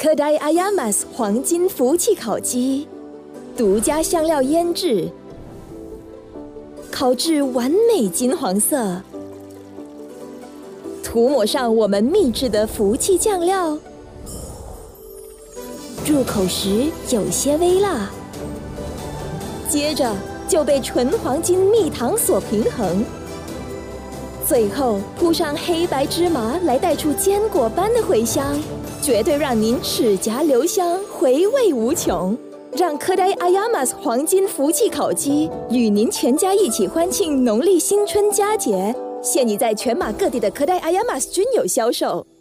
科代阿亚玛斯黄金福气烤鸡，独家香料腌制，烤至完美金黄色，涂抹上我们秘制的福气酱料，入口时有些微辣，接着就被纯黄金蜜糖所平衡，最后铺上黑白芝麻来带出坚果般的回香，绝对让您齿颊留香，回味无穷。让科代阿亚玛斯黄金福气烤鸡与您全家一起欢庆农历新春佳节，现已在全马各地的科代阿亚玛斯均有销售。